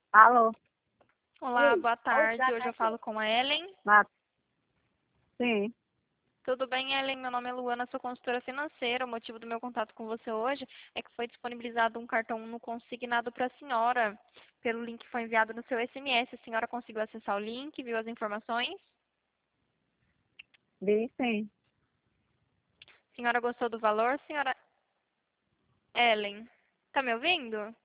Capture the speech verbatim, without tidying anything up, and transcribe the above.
Alô? Olá, boa tarde. Hoje eu falo com a Ellen. Ah, sim. Tudo bem, Ellen? Meu nome é Luana, sou consultora financeira. O motivo do meu contato com você hoje é que foi disponibilizado um cartão no consignado para a senhora. Pelo link que foi enviado no seu S M S. A senhora conseguiu acessar o link, viu as informações? Vi sim. A senhora gostou do valor, senhora Ellen? Tá me ouvindo?